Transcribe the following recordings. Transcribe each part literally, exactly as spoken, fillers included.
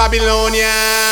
Babylonia.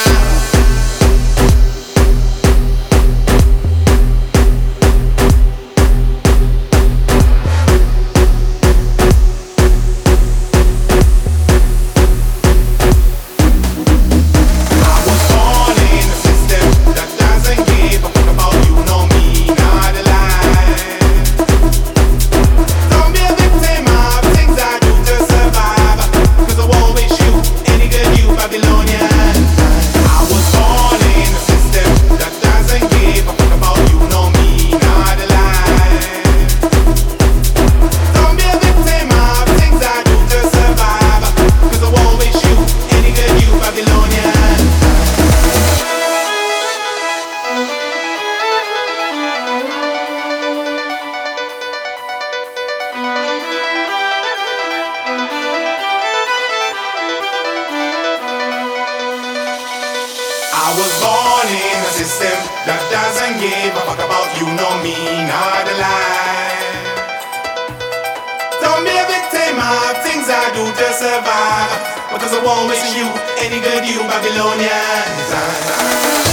I was born in a system that doesn't give a fuck about you, no me, not a lie. Don't be a victim of things I do to survive, because I won't wish you any good, you Babylonians.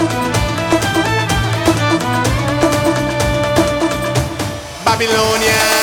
Babylonia.